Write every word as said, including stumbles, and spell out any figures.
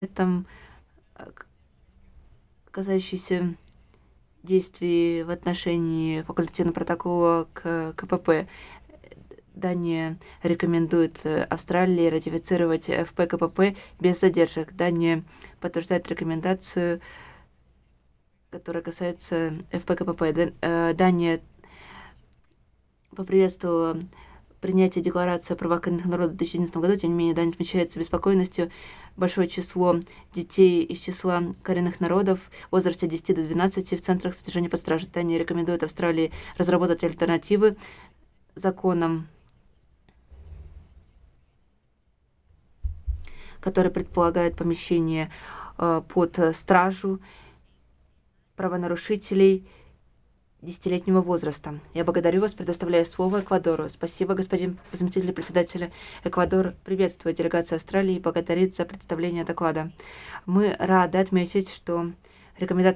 этом, э, к касающийся действий в отношении факультативного протокола к КПП. Дания рекомендует э, Австралии ратифицировать эф пэ ка пэ пэ без задержек. Дания подтверждает рекомендацию, которая касается эф пэ ка пэ пэ. Д- э, Дания поприветствовала принятие Декларации о правах коренных народов в две тысячи одиннадцатом году. Тем не менее, Дания отмечает с беспокойностью большое число детей из числа коренных народов в возрасте от десяти до двенадцати в центрах содержания под стражей. Дания рекомендует Австралии разработать альтернативы законам, которые предполагают помещение э, под э, стражу правонарушителей десятилетнего возраста. Я благодарю вас, предоставляю слово Эквадору. Спасибо, господин заместитель председателя. Эквадор приветствует делегацию Австралии и благодарит за представление доклада. Мы рады отметить, что рекомендации